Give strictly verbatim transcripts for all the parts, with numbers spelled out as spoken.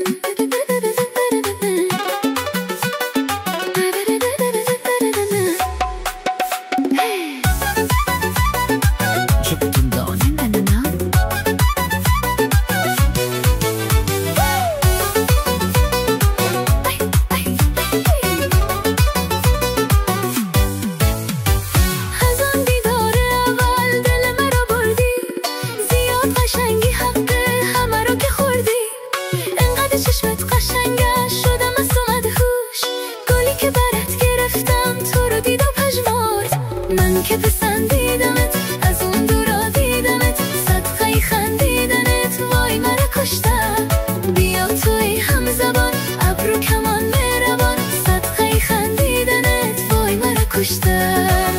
من که پسندیدمت از اون دورا دیدمت صدقه خندیدنت وای مرا کشتم بیا توی هم زبان ابرو کمان مهربان صدقه خندیدنت وای مرا کشتم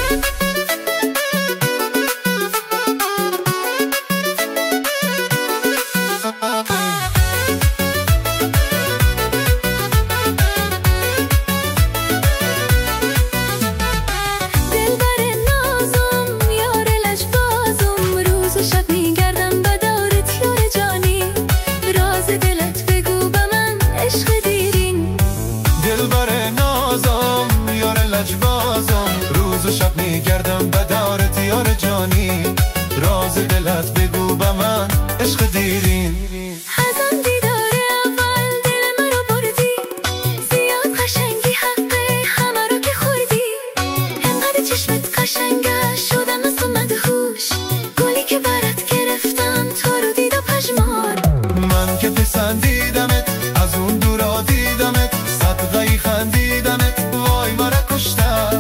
روز و شب میگردم بدارت یار جانی راز دلت بگو به من عشق دیرین ازم دیدار اول دل مرا بردی زیاد قشنگی حقه همه رو که خوردی انقدر چشمت قشنگه شدم از تو مدهوش گلی که برات گرفتم تو رو دید و پشمان من که پسندیدمت از اون دورا دیدمت صدقه خندیدمت وای مرا کشتم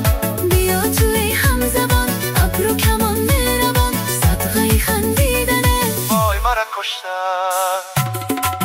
کشتم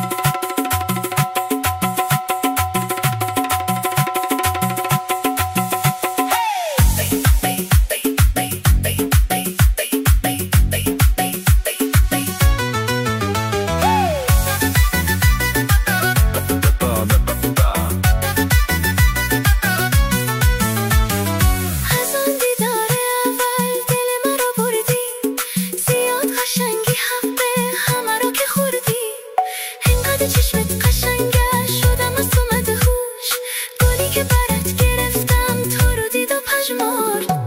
چشمت قشنگه شدم از تو مدهوش گلی که برات گرفتم تو رو دید و پژمرد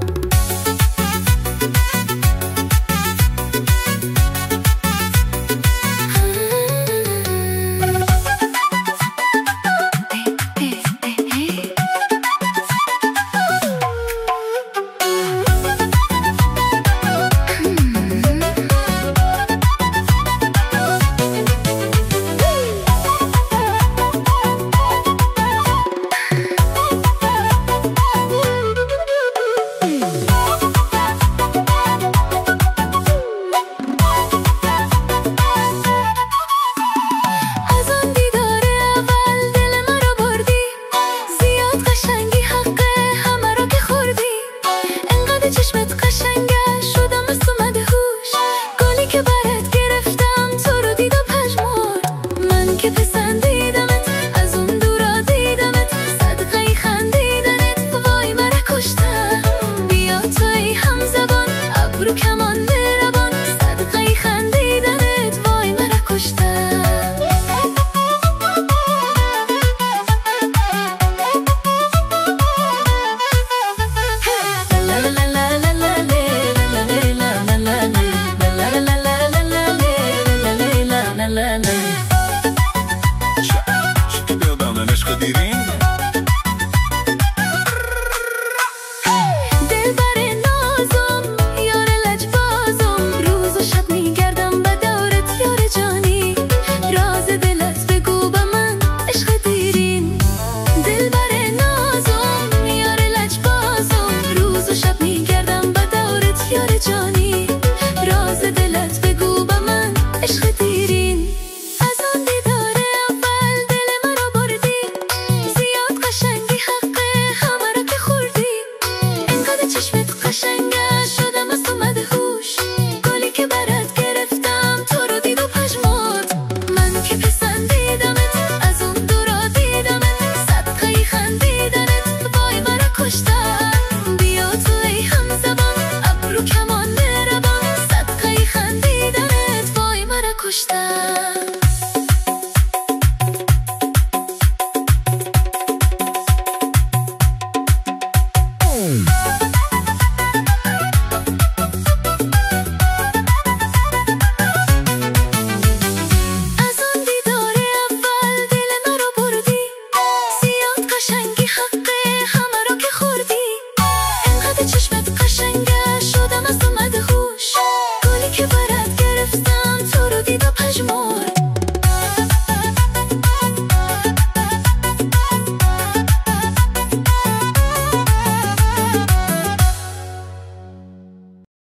چشمت قشنگه شدم از تو مدهوش گلی که برات گرفتم تو رو دید و پژمرد من که پسندیدمت از اون دورا دیدمت صدقه خندیدنت وای مرا کشتم بیا توی هم زبان ابرو کمان مهربان صدقه خندیدنت وای مرا کشتم عشق دیرین